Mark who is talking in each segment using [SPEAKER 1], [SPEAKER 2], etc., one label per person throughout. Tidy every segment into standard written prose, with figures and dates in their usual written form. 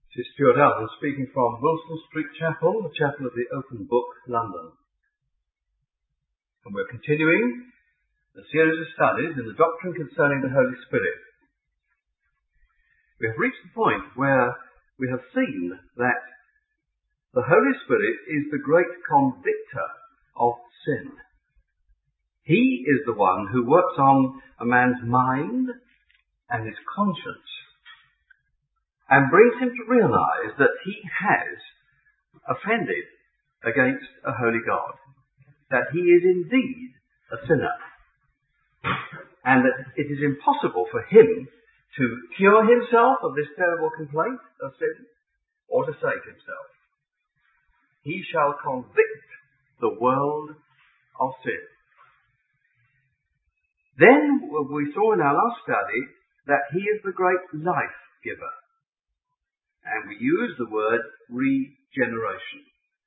[SPEAKER 1] This is Stuart Allen speaking from Wilson Street Chapel, the Chapel of the Open Book, London. And we're continuing the series of studies in the doctrine concerning the Holy Spirit. We have reached the point where we have seen that the Holy Spirit is the great convictor of sin. He is the one who works on a man's mind and his conscience, and brings him to realize that he has offended against a holy God, that he is indeed a sinner, and that it is impossible for him to cure himself of this terrible complaint of sin, or to save himself. He shall convict the world of sin. Then we saw in our last study that he is the great life giver. And we use the word regeneration.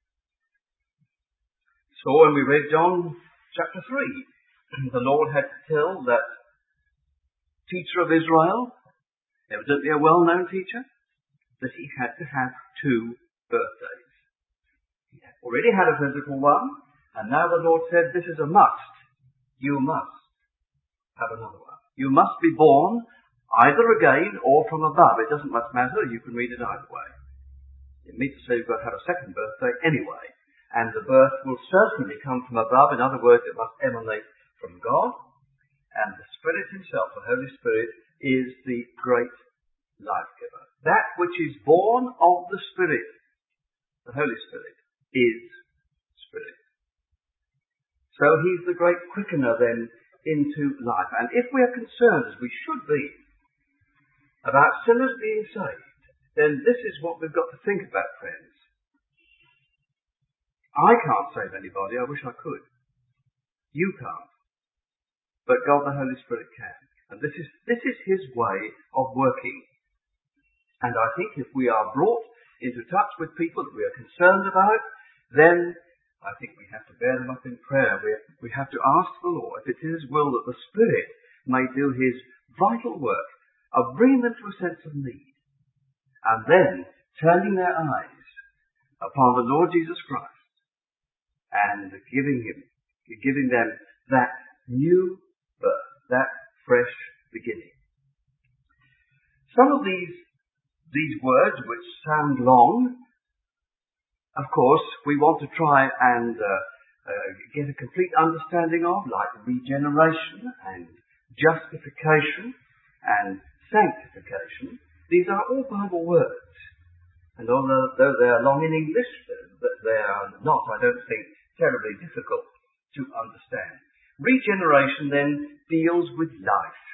[SPEAKER 1] So when we read John chapter 3, the Lord had to tell that teacher of Israel, evidently a well-known teacher, that he had to have two birthdays. He had already had a physical one, and now the Lord said, this is a must. You must have another one. You must be born either again or from above. It doesn't much matter. You can read it either way. It means to say you've got to have a second birthday anyway. And the birth will certainly come from above. In other words, it must emanate from God. And the Spirit himself, the Holy Spirit, is the great life giver. That which is born of the Spirit, the Holy Spirit, is Spirit. So he's the great quickener then into life. And if we are concerned, as we should be, about sinners being saved, then this is what we've got to think about, friends. I can't save anybody. I wish I could. You can't. But God the Holy Spirit can. And this is his way of working. And I think if we are brought into touch with people that we are concerned about, then I think we have to bear them up in prayer. We have to ask the Lord if it is his will that the Spirit may do his vital work of bringing them to a sense of need, and then turning their eyes upon the Lord Jesus Christ and giving them that new birth, that fresh beginning. Some of these words, which sound long, of course, we want to try and get a complete understanding of, like regeneration and justification and sanctification. These are all Bible words. And although they are long in English, they are not, I don't think, terribly difficult to understand. Regeneration then deals with life.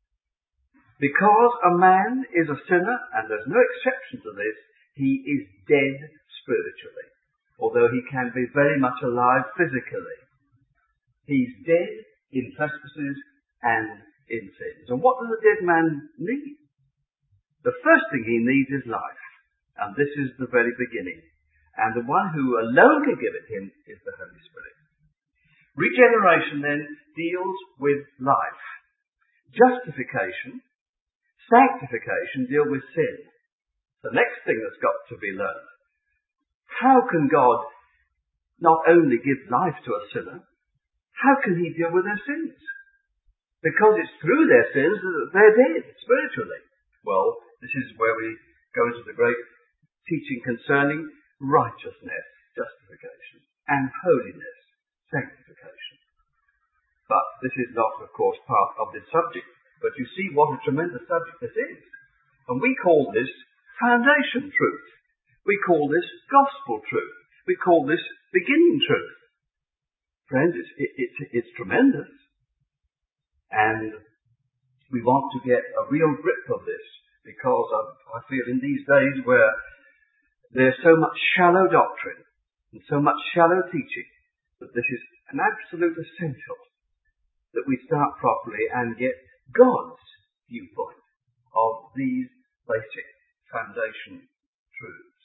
[SPEAKER 1] Because a man is a sinner, and there's no exception to this, he is dead spiritually, although he can be very much alive physically. He's dead in trespasses and in sins. And what does a dead man need? The first thing he needs is life. And this is the very beginning. And the one who alone can give it him is the Holy Spirit. Regeneration then deals with life. Justification, sanctification deal with sin. The next thing that's got to be learned. How can God not only give life to a sinner, how can he deal with their sins? Because it's through their sins that they're dead spiritually. Well, this is where we go into the great teaching concerning righteousness, justification, and holiness, sanctification. But this is not, of course, part of this subject. But you see what a tremendous subject this is. And we call this foundation truth. We call this gospel truth. We call this beginning truth. Friends, it's tremendous. And we want to get a real grip of this, because I feel in these days where there's so much shallow doctrine and so much shallow teaching, that this is an absolute essential that we start properly and get God's viewpoint of these basic foundation truths.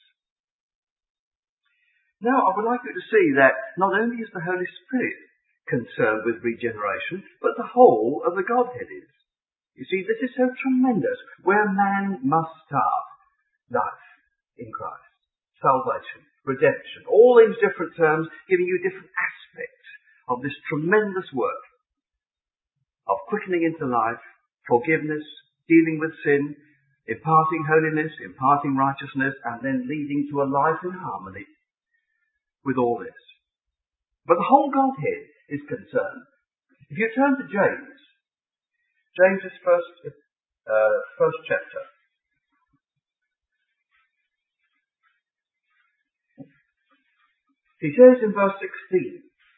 [SPEAKER 1] Now, I would like you to see that not only is the Holy Spirit concerned with regeneration, but the whole of the Godhead is. You see, this is so tremendous. Where man must start life. in Christ. Salvation, redemption, all these different terms giving you different aspects of this tremendous work of quickening into life, forgiveness, dealing with sin, imparting holiness, imparting righteousness, and then leading to a life in harmony with all this. But the whole Godhead is concerned. If you turn to James's first chapter, he says in verse 16,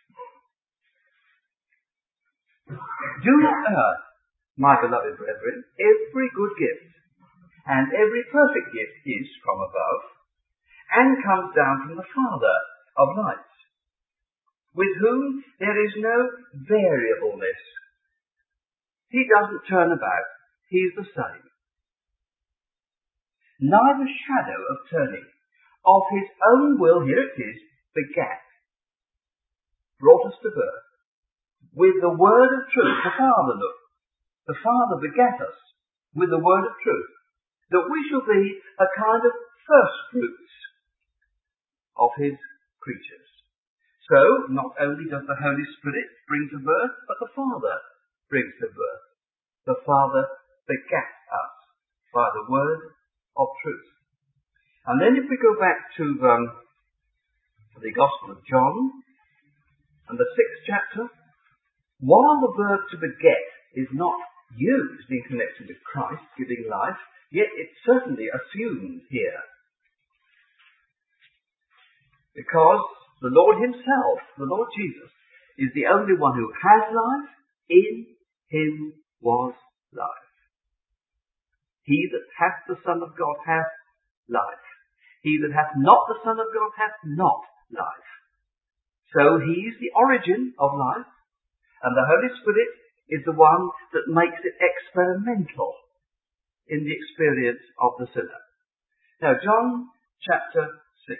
[SPEAKER 1] "Do not err, my beloved brethren, every good gift and every perfect gift is from above, and comes down from the Father of lights, with whom there is no variableness." He doesn't turn about. He's the same. "Neither shadow of turning. Of his own will," here it is, "begat," brought us to birth, "with the word of truth." The Father begat us with the word of truth, that we shall be a kind of first fruits of his creatures. So, not only does the Holy Spirit bring to birth, but the Father brings to birth. The Father begat us by the word of truth. And then if we go back to the Gospel of John, and the 6th chapter, while the verb to beget is not used in connection with Christ giving life, yet it's certainly assumed here. Because the Lord himself, the Lord Jesus, is the only one who has life. In him was life. He that hath the Son of God hath life. He that hath not the Son of God hath not life. So he is the origin of life, and the Holy Spirit is the one that makes it experimental in the experience of the sinner. Now, John chapter 6,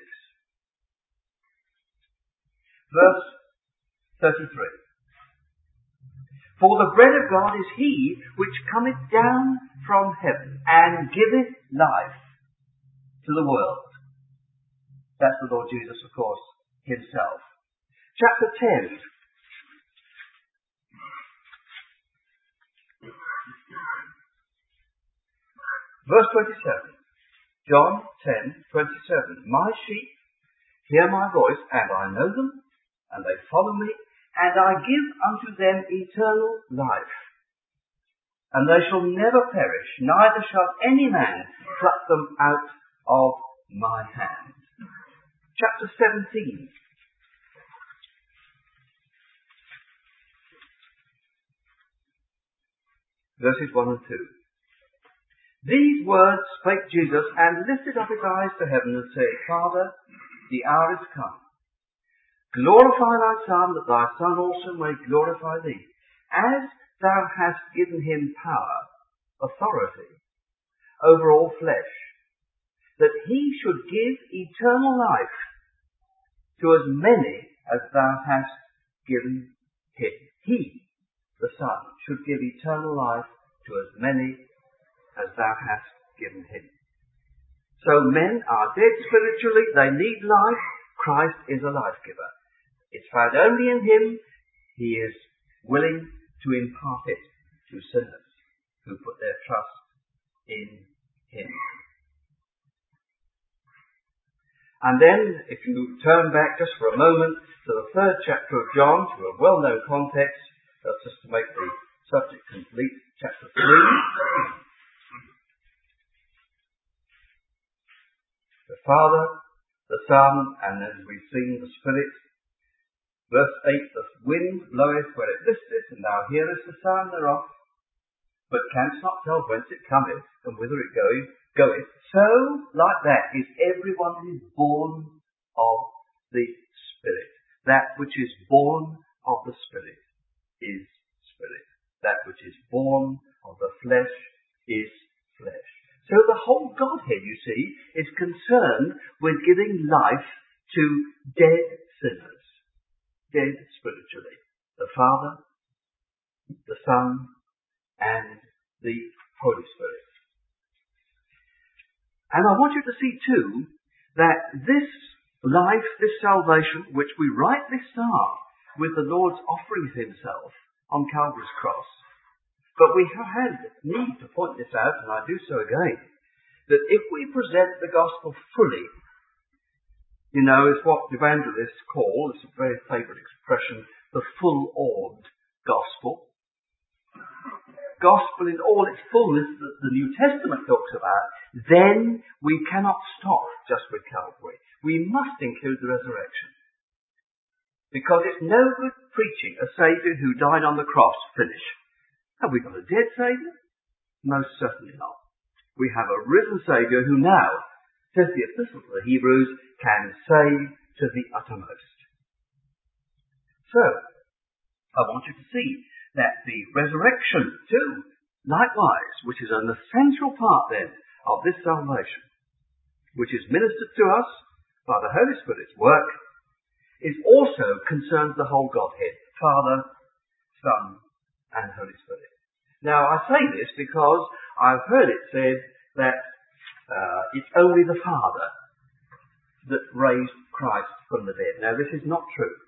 [SPEAKER 1] verse 33. "For the bread of God is he which cometh down from heaven, and giveth life to the world." That's the Lord Jesus, of course, himself. Chapter 10. Verse 27. John 10:27. "My sheep hear my voice, and I know them, and they follow me, and I give unto them eternal life, and they shall never perish, neither shall any man pluck them out of my hand." Chapter 17. Verses 1 and 2. "These words spake Jesus, and lifted up his eyes to heaven, and said, Father, the hour is come. Glorify thy Son, that thy Son also may glorify thee, as thou hast given him power, authority, over all flesh, that he should give eternal life to as many as thou hast given him." He, the Son, should give eternal life to as many as thou hast given him. So men are dead spiritually, they need life. Christ is a life giver. It's found only in him. He is willing to impart it to sinners who put their trust in him. And then, if you turn back just for a moment to the 3rd chapter of John, to a well-known context, just to make the subject complete, chapter 3. The Father, the Son, and as we've seen, the Spirit. Verse 8, "The wind bloweth where it listeth, and thou hearest the sound thereof, but canst not tell whence it cometh, and whither it goeth. So, like that, is everyone who is born of the Spirit." That which is born of the Spirit is spirit. That which is born of the flesh is flesh. So the whole Godhead, you see, is concerned with giving life to dead sinners. Dead spiritually. The Father, the Son, and the Holy Spirit. And I want you to see too that this life, this salvation, which we rightly start with the Lord's offering himself on Calvary's cross, but we have had need to point this out, and I do so again, that if we present the gospel fully, you know, it's what evangelists call, it's a very favourite expression, the full-orbed gospel. Gospel in all its fullness that the New Testament talks about, then we cannot stop just with Calvary. We must include the resurrection. Because it's no good preaching a Saviour who died on the cross, finish. Have we got a dead Saviour? Most certainly not. We have a risen Saviour who now, says the Epistle to the Hebrews, can save to the uttermost. So, I want you to see that the resurrection too, likewise, which is an essential part then of this salvation, which is ministered to us by the Holy Spirit's work, is also concerns the whole Godhead, Father, Son, and Holy Spirit. Now, I say this because I've heard it said that it's only the Father that raised Christ from the dead. Now, this is not true.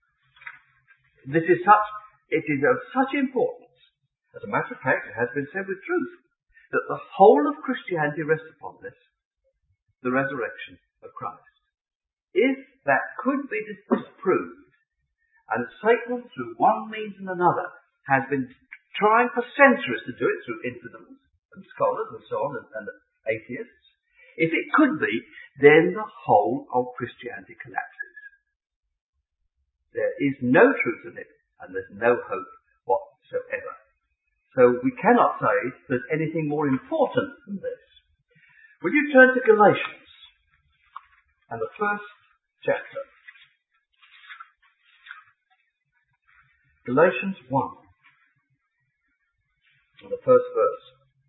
[SPEAKER 1] It is of such importance, as a matter of fact, it has been said with truth, that the whole of Christianity rests upon this, the resurrection of Christ. If that could be disproved, and Satan, through one means and another, has been trying for centuries to do it through infidels and scholars and so on, and atheists, if it could be, then the whole of Christianity collapses. There is no truth in it, and there's no hope whatsoever. So we cannot say there's anything more important than this. Will you turn to Galatians and the first chapter? Galatians 1 and the first verse.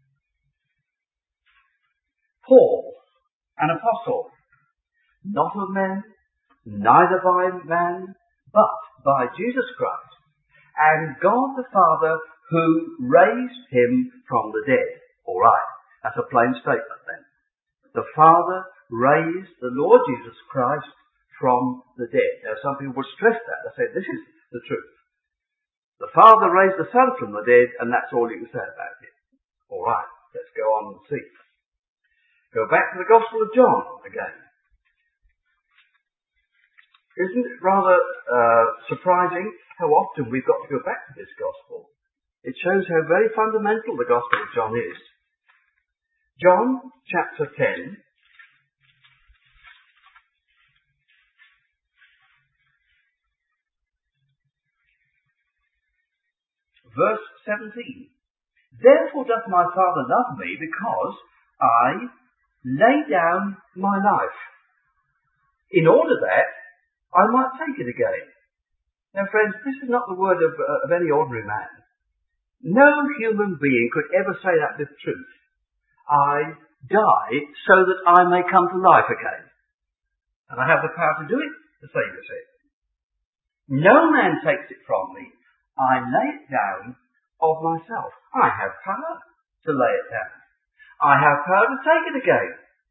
[SPEAKER 1] Paul, an apostle, not of men, neither by man, but by Jesus Christ, and God the Father who raised him from the dead. All right, that's a plain statement then. The Father raised the Lord Jesus Christ from the dead. Now some people would stress that. They say this is the truth. The Father raised the Son from the dead, and that's all you can say about it. All right, let's go on and see. Go back to the Gospel of John again. Isn't it rather surprising how often we've got to go back to this Gospel? It shows how very fundamental the Gospel of John is. John chapter 10. Verse 17. Therefore doth my Father love me, because I lay down my life, in order that I might take it again. Now friends, this is not the word of any ordinary man. No human being could ever say that with truth. I die so that I may come to life again. And I have the power to do it, the Saviour said. No man takes it from me. I lay it down of myself. I have power to lay it down. I have power to take it again.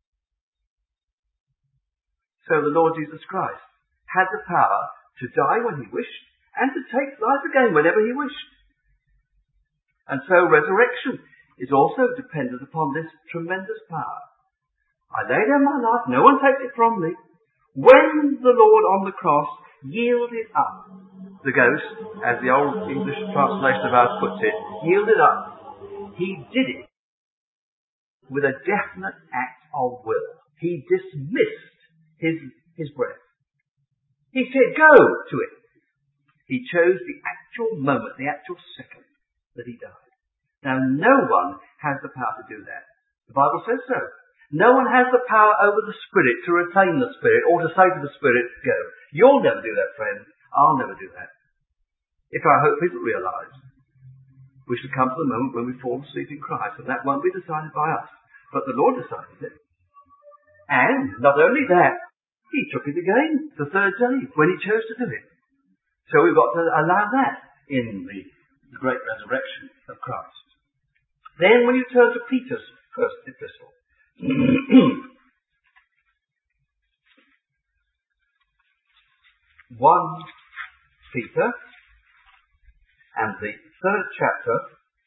[SPEAKER 1] So the Lord Jesus Christ had the power to die when he wished and to take life again whenever he wished. And so resurrection is also dependent upon this tremendous power. I lay down my life, no one takes it from me. When the Lord on the cross yielded up the ghost, as the old English translation of ours puts it, yielded up, he did it with a definite act of will. He dismissed his breath. He said, go to it. He chose the actual moment, the actual second that he died. Now, no one has the power to do that. The Bible says so. No one has the power over the Spirit to retain the Spirit or to say to the Spirit, go. You'll never do that, friend. I'll never do that. If I hope people realise we shall come to the moment when we fall asleep in Christ, and that won't be decided by us, but the Lord decided it. And not only that, he took it again the third day when he chose to do it. So we've got to allow that in the great resurrection of Christ. Then when you turn to Peter's first epistle, 1 Peter and the 3rd chapter,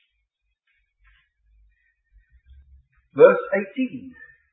[SPEAKER 1] verse 18.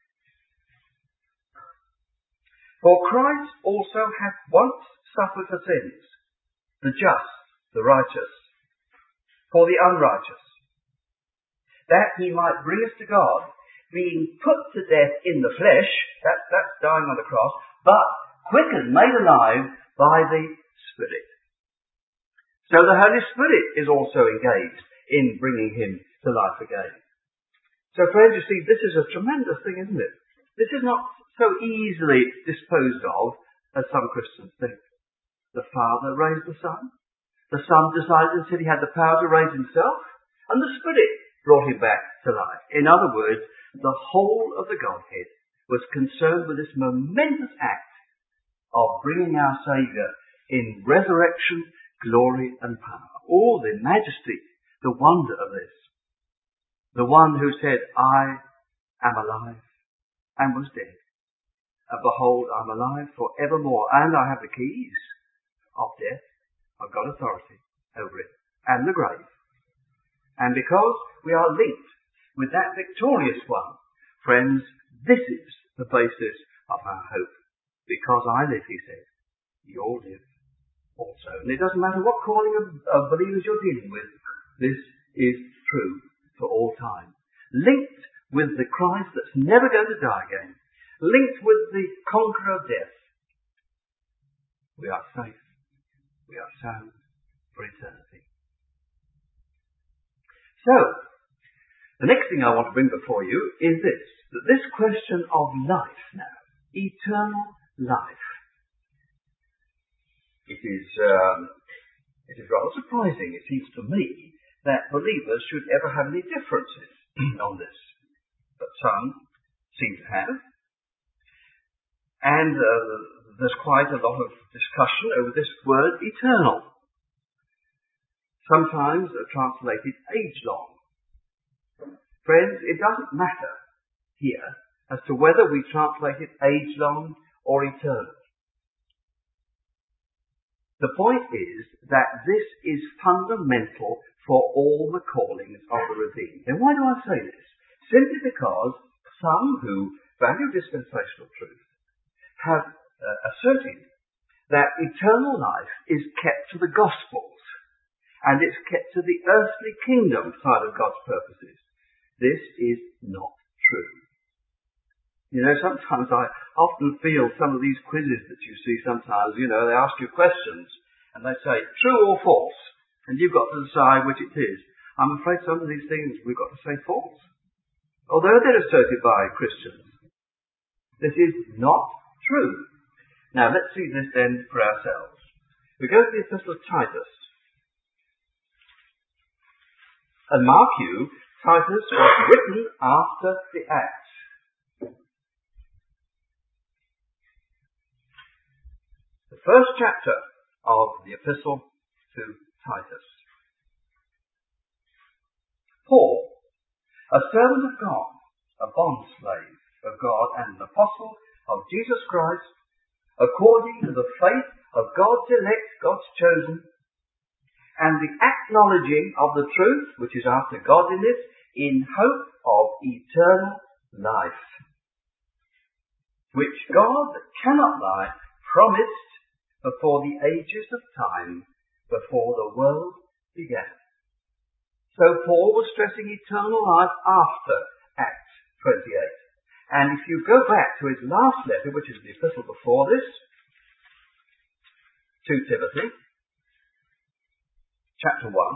[SPEAKER 1] For Christ also hath once suffered for sins, the just, the righteous, for the unrighteous, that he might bring us to God, being put to death in the flesh, that's dying on the cross, but quickened, made alive by the Spirit. So the Holy Spirit is also engaged in bringing him to life again. So friends, you see, this is a tremendous thing, isn't it? This is not so easily disposed of as some Christians think. The Father raised the Son. The Son decided and said he had the power to raise himself. And the Spirit brought him back to life. In other words, the whole of the Godhead was concerned with this momentous act of bringing our Saviour in resurrection, glory and power. Oh, the majesty, the wonder of this. The one who said, I am alive and was dead. And behold, I'm alive for evermore, and I have the keys of death. I've got authority over it, and the grave. And because we are linked with that victorious one, friends, this is the basis of our hope. Because I live, he said, you'll live also. And it doesn't matter what calling of believers you're dealing with, this is true for all time. Linked with the Christ that's never going to die again, linked with the conqueror of death, we are safe, we are sound for eternity. So, the next thing I want to bring before you is this, that this question of life now, eternal life, it is rather surprising, it seems to me, that believers should ever have any differences on this. But some seem to have. And there's quite a lot of discussion over this word eternal. Sometimes translated age-long. Friends, it doesn't matter here as to whether we translate it age-long or eternal. The point is that this is fundamental for all the callings of the redeemed. And why do I say this? Simply because some who value dispensational truth have asserted that eternal life is kept to the Gospels and it's kept to the earthly kingdom side of God's purposes. This is not true. You know, sometimes I often feel some of these quizzes that you see sometimes, you know, they ask you questions and they say true or false, and you've got to decide which it is. I'm afraid some of these things we've got to say false. Although they're asserted by Christians, this is not true. Now let's see this then for ourselves. We go to the Epistle of Titus. And mark you, Titus was written after the Acts. The first chapter of the Epistle to Titus. Paul, a servant of God, a bondslave of God, and an apostle of Jesus Christ, according to the faith of God's elect, God's chosen, and the acknowledging of the truth, which is after godliness, in hope of eternal life, which God that cannot lie promised before the ages of time, before the world began. So Paul was stressing eternal life after Acts 28. And if you go back to his last letter, which is the epistle before this, to Timothy, chapter 1,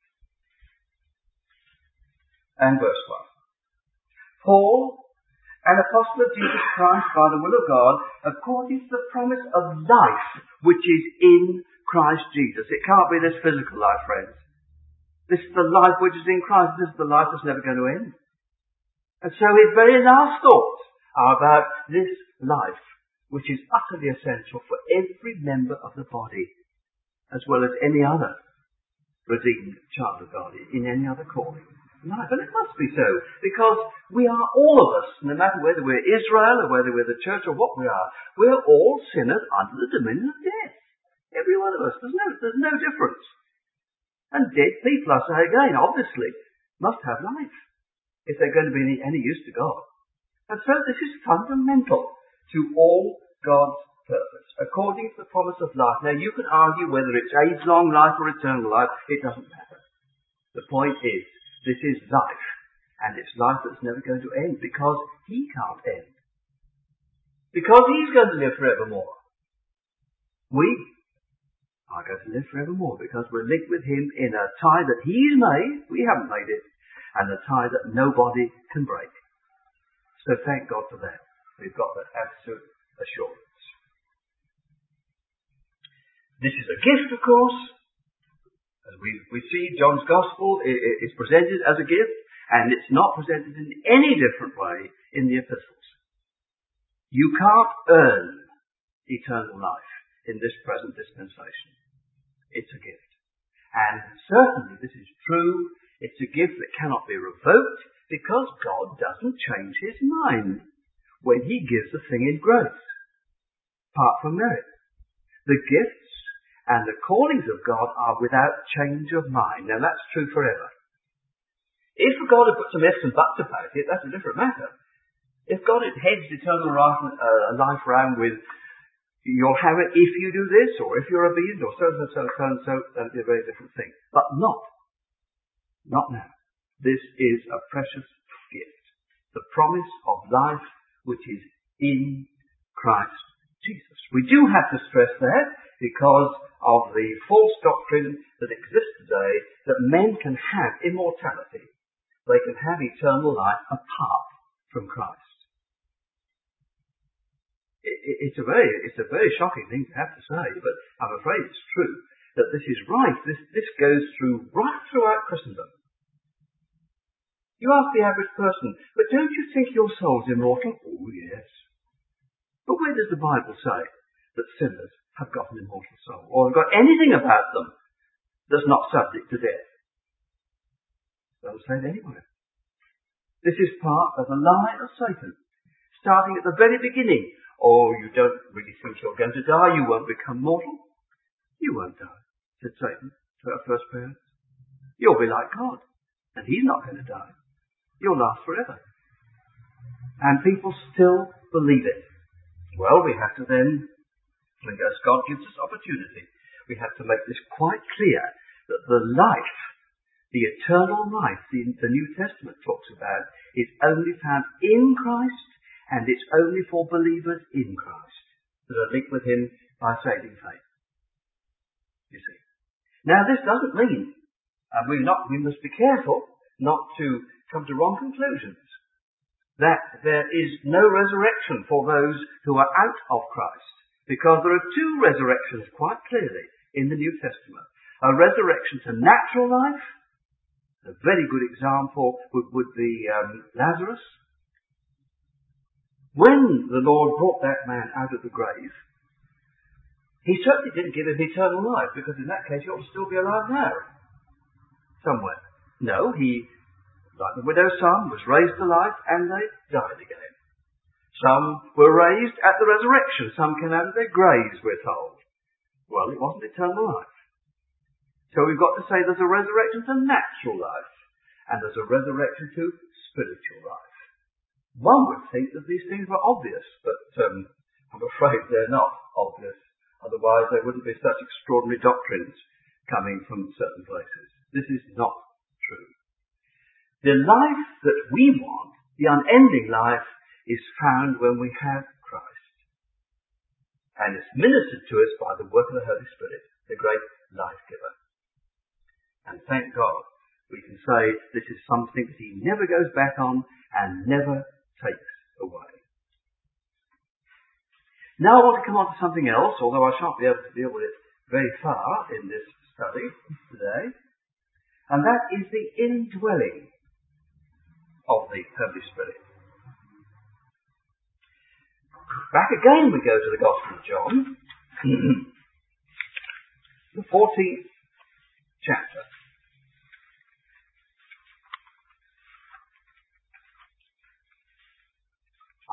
[SPEAKER 1] and verse 1. Paul, an apostle of Jesus Christ by the will of God, according to the promise of life which is in Christ Jesus. It can't be this physical life, friends. This is the life which is in Christ. This is the life that's never going to end. And so his very last thoughts are about this life, which is utterly essential for every member of the body, as well as any other redeemed child of God in any other calling. life. And it must be so, because we are all of us, no matter whether we're Israel or whether we're the church or what we are, we're all sinners under the dominion of death. Every one of us. There's no difference. And dead people, I say again, obviously, must have life if they're going to be any use to God. And so this is fundamental to all God's purpose, according to the promise of life. Now, you can argue whether it's age-long life or eternal life. It doesn't matter. The point is, this is life, and it's life that's never going to end, because he can't end. Because he's going to live forevermore. We are going to live forevermore, because we're linked with him in a tie that he's made, we haven't made it, and a tie that nobody can break. So thank God for that. We've got that absolute assurance. This is a gift, of course. As we see, John's Gospel is presented as a gift, and it's not presented in any different way in the epistles. You can't earn eternal life in this present dispensation. It's a gift. And certainly this is true. It's a gift that cannot be revoked, because God doesn't change his mind when he gives a thing in grace, apart from merit. The gifts and the callings of God are without change of mind. Now that's true forever. If God had put some ifs and buts about it, that's a different matter. If God had hedged eternal life around with, you'll have it if you do this, or if you're obedient, or so and so, that'd be a very different thing. But not now. This is a precious gift. The promise of life which is in Christ Jesus. We do have to stress that, because of the false doctrine that exists today, that men can have immortality. They can have eternal life apart from Christ. It's a very shocking thing to have to say, but I'm afraid it's true that this is right. This goes right throughout Christendom. You ask the average person, but don't you think your soul's immortal? Oh, yes. But where does the Bible say that sinners have got an immortal soul, or have got anything about them that's not subject to death? It doesn't say it anywhere. This is part of the lie of Satan, starting at the very beginning. Oh, you don't really think you're going to die, you won't become mortal. You won't die, said Satan to our first parents. You'll be like God, and he's not going to die. You'll last forever. And people still believe it. Well, we have to then, as God gives us opportunity, we have to make this quite clear that the life, the eternal life the New Testament talks about, is only found in Christ, and it's only for believers in Christ that are linked with him by saving faith. You see. Now, this doesn't mean, we must be careful not to come to wrong conclusions, that there is no resurrection for those who are out of Christ, because there are two resurrections quite clearly in the New Testament. A resurrection to natural life. A very good example would be Lazarus. When the Lord brought that man out of the grave, he certainly didn't give him eternal life, because in that case he ought to still be alive now, somewhere. No, he, like the widow's son, was raised to life, and they died again. Some were raised at the resurrection. Some came out of their graves, we're told. Well, it wasn't eternal life. So we've got to say there's a resurrection to natural life, and there's a resurrection to spiritual life. One would think that these things were obvious, but I'm afraid they're not obvious. Otherwise there wouldn't be such extraordinary doctrines coming from certain places. This is not true. The life that we want, the unending life, is found when we have Christ. And it's ministered to us by the work of the Holy Spirit, the great life giver. And thank God, we can say this is something that he never goes back on and never takes away. Now I want to come on to something else, although I shan't be able to deal with it very far in this study today. And that is the indwelling of the Holy Spirit. Back again we go to the Gospel of John, the 14th chapter.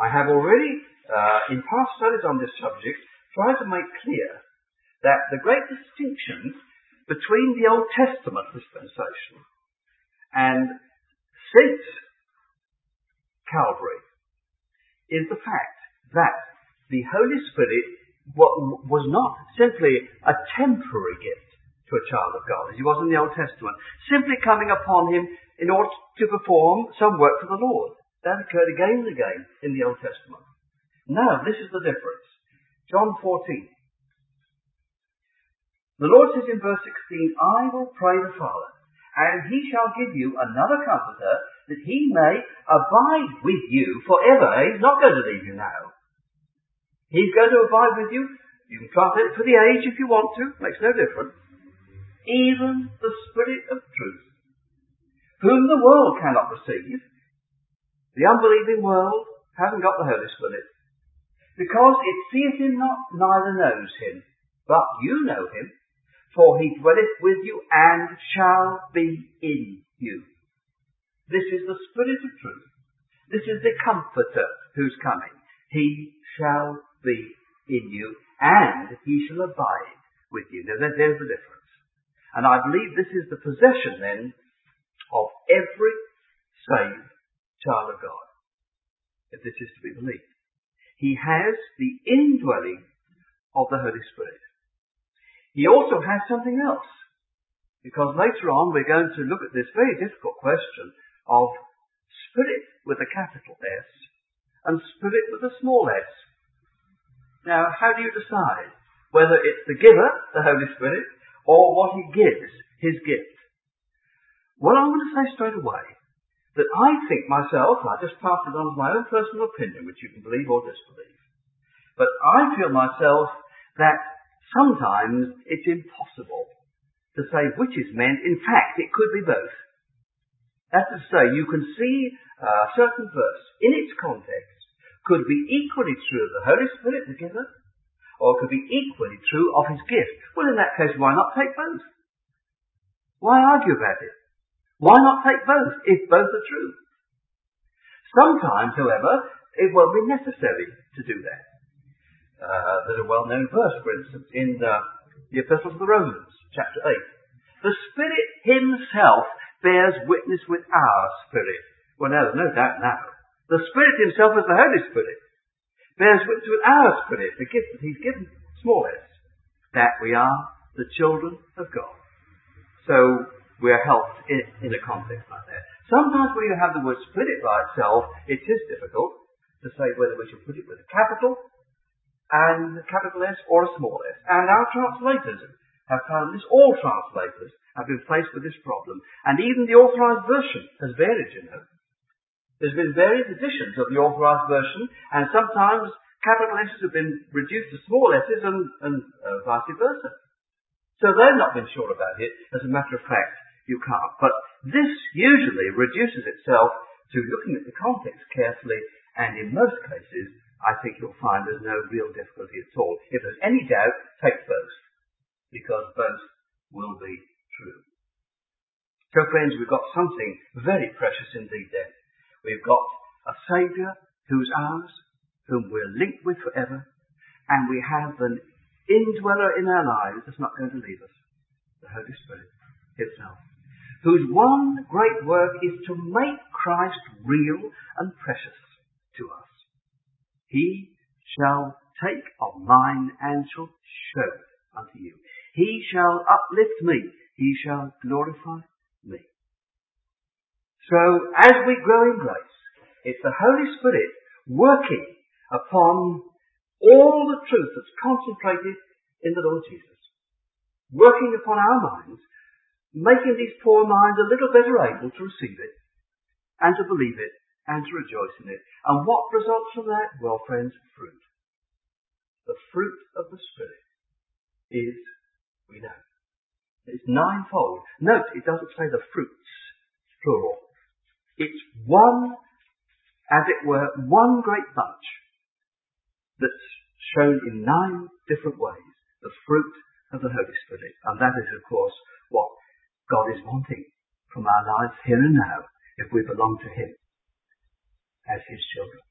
[SPEAKER 1] I have already, in past studies on this subject, tried to make clear that the great distinction between the Old Testament dispensation and since Calvary is the fact that the Holy Spirit was not simply a temporary gift to a child of God, as he was in the Old Testament, simply coming upon him in order to perform some work for the Lord. That occurred again and again in the Old Testament. Now, this is the difference. John 14. The Lord says in verse 16, I will pray the Father, and he shall give you another comforter, that he may abide with you forever. He's not going to leave you now. He's going to abide with you. You can translate it for the age if you want to. Makes no difference. Even the Spirit of truth, whom the world cannot receive. The unbelieving world hasn't got the Holy Spirit, because it seeth him not, neither knows him. But you know him, for he dwelleth with you and shall be in you. This is the Spirit of truth. This is the Comforter who's coming. He shall be in you, and he shall abide with you. Now, there's the difference. And I believe this is the possession, then, of every saved child of God, if this is to be believed. He has the indwelling of the Holy Spirit. He also has something else, because later on we're going to look at this very difficult question of Spirit with a capital S and Spirit with a small s. Now, how do you decide whether it's the giver, the Holy Spirit, or what he gives, his gift? Well, I'm going to say straight away that I think myself, and I just pass it on as my own personal opinion, which you can believe or disbelieve, but I feel myself that sometimes it's impossible to say which is meant. In fact, it could be both. That's to say, you can see a certain verse in its context could be equally true of the Holy Spirit, the giver, or could be equally true of his gift. Well, in that case, why not take both? Why argue about it? Why not take both, if both are true? Sometimes, however, it won't be necessary to do that. There's a well-known verse, for instance, in the Epistle to the Romans, chapter 8. The Spirit himself bears witness with our spirit. Well, no, there's no doubt now. The Spirit himself is the Holy Spirit. Bears witness with our spirit, the gift that he's given, small s, that we are the children of God. So, we're helped in a context like that. Sometimes when you have the word Spirit by itself, it is difficult to say whether we should put it with a capital and a capital S or a small s. And our translators have found this. All translators have been faced with this problem. And even the Authorized Version has varied, you know. There's been various editions of the Authorized Version, and sometimes capital S's have been reduced to small s's and vice versa. So they've not been sure about it. As a matter of fact, you can't. But this usually reduces itself to looking at the context carefully, and in most cases, I think you'll find there's no real difficulty at all. If there's any doubt, take both, because both will be true. So friends, we've got something very precious indeed there. We've got a Saviour who's ours, whom we're linked with forever, and we have an indweller in our lives that's not going to leave us, the Holy Spirit himself, whose one great work is to make Christ real and precious to us. He shall take of mine and shall show it unto you. He shall uplift me. He shall glorify me. So, as we grow in grace, it's the Holy Spirit working upon all the truth that's concentrated in the Lord Jesus. Working upon our minds, making these poor minds a little better able to receive it, and to believe it, and to rejoice in it. And what results from that? Well, friends, fruit. The fruit of the Spirit is, we know, it's ninefold. Note, it doesn't say the fruits, plural. It's one, as it were, one great bunch that's shown in 9 different ways, the fruit of the Holy Spirit. And that is, of course, what God is wanting from our lives here and now, if we belong to him as his children.